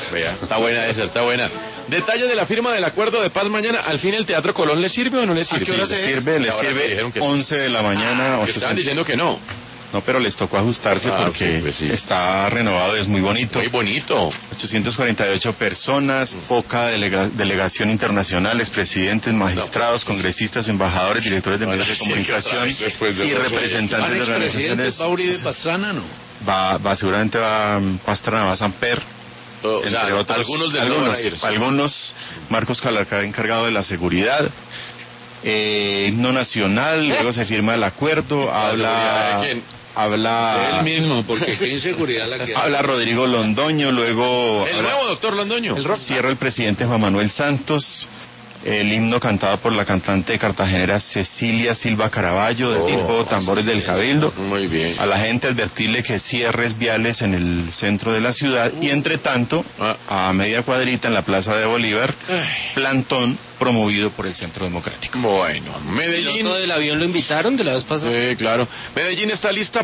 Vea, está buena esa, está buena. Detalle de la firma del acuerdo de paz mañana. ¿Al fin el Teatro Colón le sirve o no le sirve? ¿A qué hora Sí, se Le sirve 11 de la mañana. que estaban diciendo que no. No, pero les tocó ajustarse porque sí, pues sí. está renovado, es muy bonito. Muy bonito. 848 personas, poca delegación internacional, expresidentes, magistrados, congresistas, embajadores, directores de medios de comunicación y representantes de organizaciones. ¿Va Uribe Pastrana, no? Seguramente va Pastrana, va Samper. Entre otros, algunos, Marcos Calarcá encargado de la seguridad, himno nacional, luego se firma el acuerdo, habla de él mismo, porque qué inseguridad la que habla Rodrigo Londoño, luego el nuevo doctor Londoño, cierra el presidente Juan Manuel Santos. El himno cantado por la cantante cartagenera Cecilia Silva Caraballo del grupo Tambores del Cabildo. Muy bien. A la gente advertirle que cierres viales en el centro de la ciudad y entre tanto, a media cuadrita en la Plaza de Bolívar, plantón promovido por el Centro Democrático. Bueno, Medellín. ¿El piloto del avión lo invitaron de la vez pasada? Sí, claro. Medellín está lista